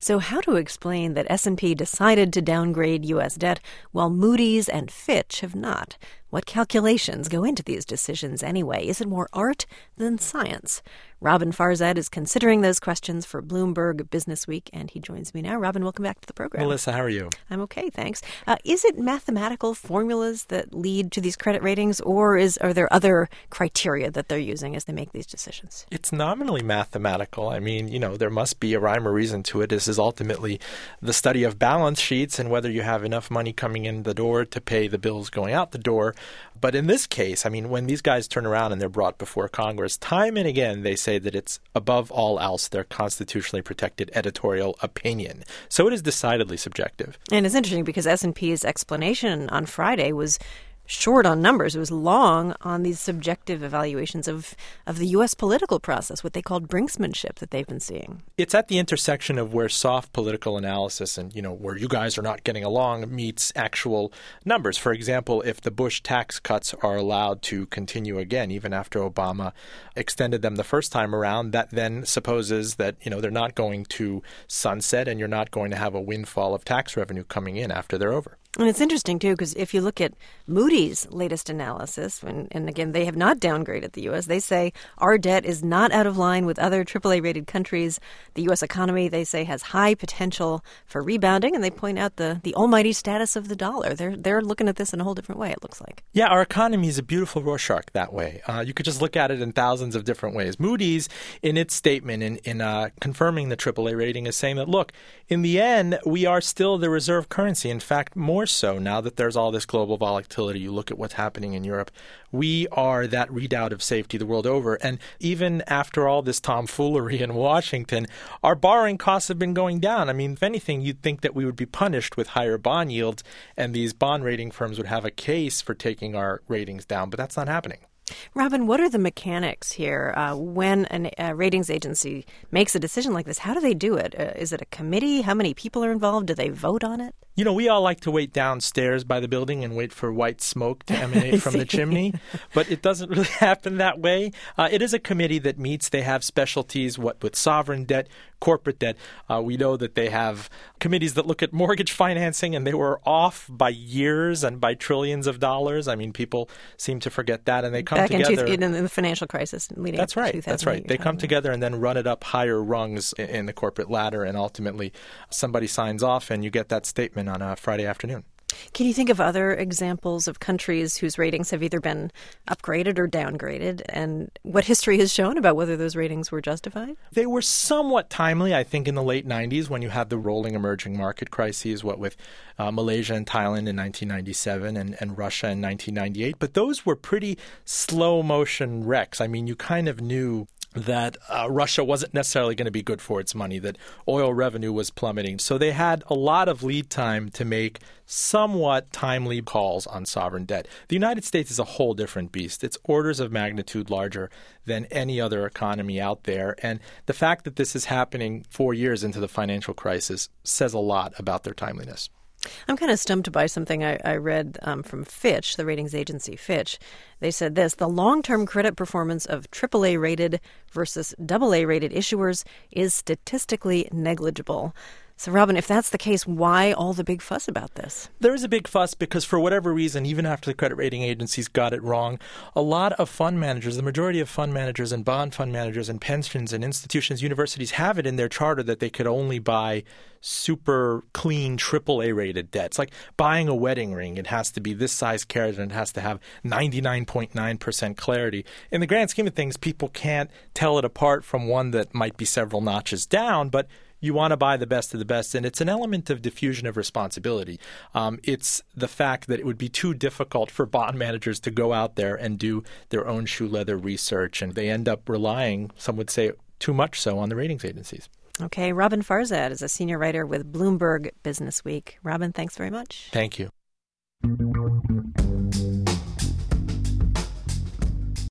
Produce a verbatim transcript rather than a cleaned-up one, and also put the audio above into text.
So how to explain that S and P decided to downgrade U S debt while Moody's and Fitch have not? What calculations go into these decisions anyway? Is it more art than science? Robin Farzad is considering those questions for Bloomberg Businessweek, and he joins me now. Robin, welcome back to the program. Melissa, how are you? I'm okay, thanks. Uh, is it mathematical formulas that lead to these credit ratings, or is are there other criteria that they're using as they make these decisions? It's nominally mathematical. I mean, you know, there must be a rhyme or reason to it. This is ultimately the study of balance sheets and whether you have enough money coming in the door to pay the bills going out the door. But in this case, I mean, when these guys turn around and they're brought before Congress, time and again, they say that it's above all else their constitutionally protected editorial opinion. So it is decidedly subjective. And it's interesting because S and P's explanation on Friday was short on numbers. It was long on these subjective evaluations of, of the U S political process, what they called brinksmanship that they've been seeing. It's at the intersection of where soft political analysis and, you know, where you guys are not getting along meets actual numbers. For example, if the Bush tax cuts are allowed to continue again, even after Obama extended them the first time around, that then supposes that, you know, they're not going to sunset and you're not going to have a windfall of tax revenue coming in after they're over. And it's interesting, too, because if you look at Moody's latest analysis, and, and again, they have not downgraded the U S. They say our debt is not out of line with other triple A-rated countries. The U S economy, they say, has high potential for rebounding, and they point out the, the almighty status of the dollar. They're they're looking at this in a whole different way, it looks like. Yeah, our economy is a beautiful Rorschach that way. Uh, you could just look at it in thousands of different ways. Moody's, in its statement in, in uh, confirming the triple A rating, is saying that, look, in the end, we are still the reserve currency. In fact, more so now that there's all this global volatility. You look at what's happening in Europe. We are that redoubt of safety the world over. And even after all this tomfoolery in Washington, our borrowing costs have been going down. I mean, if anything, you'd think that we would be punished with higher bond yields and these bond rating firms would have a case for taking our ratings down. But that's not happening. Robin, what are the mechanics here uh, when an, a ratings agency makes a decision like this? How do they do it? Uh, is it a committee? How many people are involved? Do they vote on it? You know, we all like to wait downstairs by the building and wait for white smoke to emanate from the chimney, but it doesn't really happen that way. Uh, it is a committee that meets. They have specialties what with sovereign debt, corporate debt. Uh, we know that they have committees that look at mortgage financing, and they were off by years and by trillions of dollars. I mean, people seem to forget that, and they come Back together. In, two, in the financial crisis leading That's up to right. two thousand eight. That's right. They come together and then run it up higher rungs in, in the corporate ladder, and ultimately somebody signs off, and you get that statement on a Friday afternoon. Can you think of other examples of countries whose ratings have either been upgraded or downgraded, and what history has shown about whether those ratings were justified? They were somewhat timely, I think, in the late nineties when you had the rolling emerging market crises, what with uh, Malaysia and Thailand in nineteen ninety-seven and, and Russia in nineteen ninety-eight. But those were pretty slow motion wrecks. I mean, you kind of knew that uh, Russia wasn't necessarily going to be good for its money, that oil revenue was plummeting. So they had a lot of lead time to make somewhat timely calls on sovereign debt. The United States is a whole different beast. It's orders of magnitude larger than any other economy out there. And the fact that this is happening four years into the financial crisis says a lot about their timeliness. I'm kind of stumped by something I, I read um, from Fitch, the ratings agency Fitch. They said this: the long-term credit performance of triple A rated versus double A rated issuers is statistically negligible. So, Robin, if that's the case, why all the big fuss about this? There is a big fuss because for whatever reason, even after the credit rating agencies got it wrong, a lot of fund managers, the majority of fund managers and bond fund managers and pensions and institutions, universities have it in their charter that they could only buy super clean triple A rated debt. It's like buying a wedding ring. It has to be this size carat and it has to have ninety-nine point nine percent clarity. In the grand scheme of things, people can't tell it apart from one that might be several notches down, but you want to buy the best of the best, and it's an element of diffusion of responsibility. Um, it's the fact that it would be too difficult for bond managers to go out there and do their own shoe leather research, and they end up relying, some would say too much so, on the ratings agencies. Okay, Robin Farzad is a senior writer with Bloomberg Businessweek. Robin, thanks very much. Thank you.